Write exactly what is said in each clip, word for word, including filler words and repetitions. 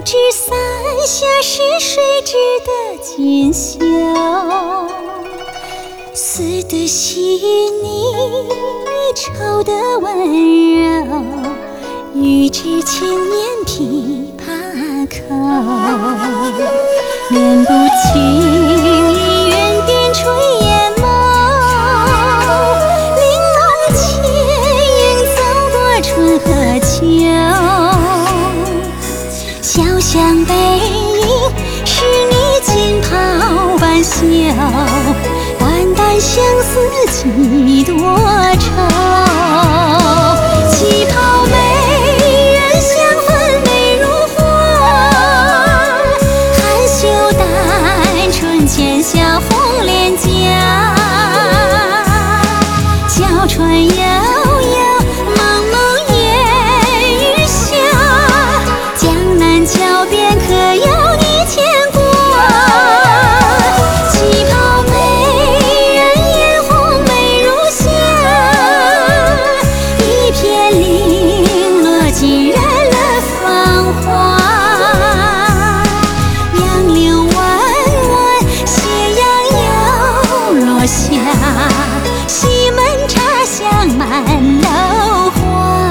知伞下是谁织的锦绣，丝的细腻，绸的温柔，玉指轻捻琵琶口。莲不轻倚云边吹眼眸，零落倩影走过春和秋。小巷背影是你锦袍半袖，淡淡相思几多愁。旗袍美人香粉美如花，含羞淡纯浅笑红脸颊。娇喘悠悠蒙蒙烟雨下，江南桥边可有你牵挂。旗袍美人眼红美如霞，一片零落浸染了芳华。杨柳弯弯斜阳又落下，西门茶香满楼花。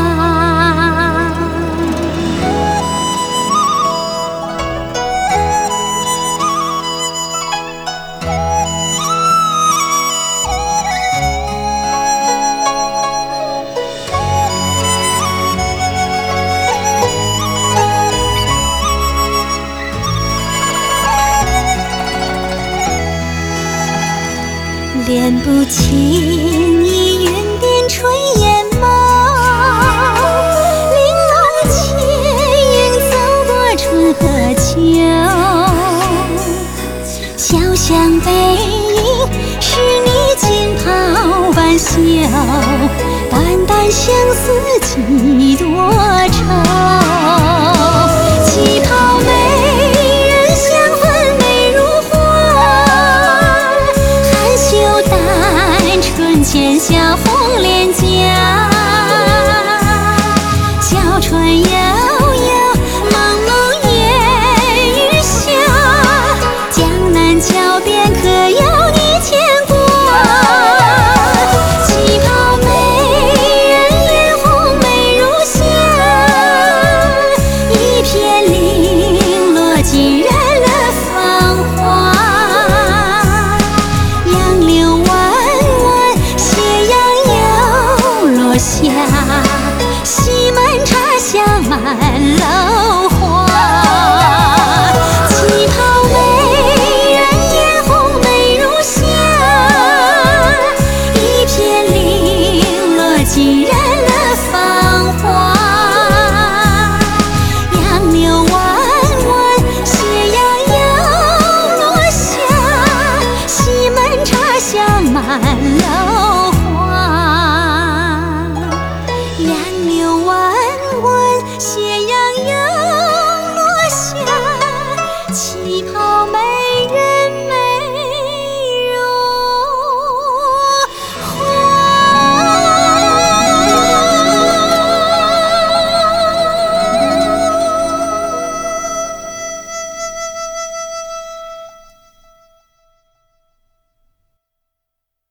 莲不轻倚云边吹眼眸，零落倩影走过春和秋。小巷背影是你锦袍半袖，淡淡相思几多愁。